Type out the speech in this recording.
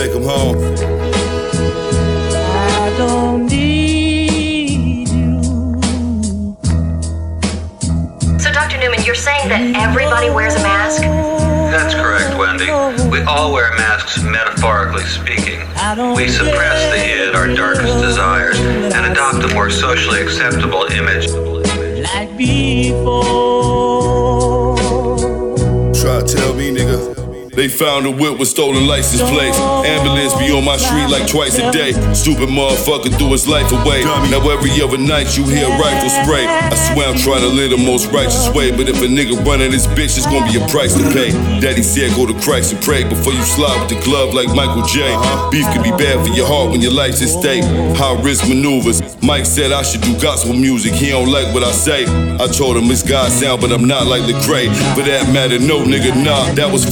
take them home. I don't need you. So, Dr. Newman, you're saying that everybody wears a mask? That's correct, Wendy. We all wear masks, metaphorically speaking. We suppress the id, our darkest desires, and adopt a more socially acceptable image. Like before. Try to tell me, nigga. They found a whip with stolen license plates. Ambulance be on my street like twice a day. Stupid motherfucker threw his life away. Now every other night you hear a rifle spray. I swear I'm trying to live the most righteous way, but if a nigga running this bitch, it's gonna be a price to pay. Daddy said go to Christ and pray before you slide with the glove like Michael J. Beef can be bad for your heart when your life's at stake. High risk maneuvers. Mike said I should do gospel music. He don't like what I say. I told him it's God's sound, but I'm not like Lecrae. For that matter, no nigga, nah. That was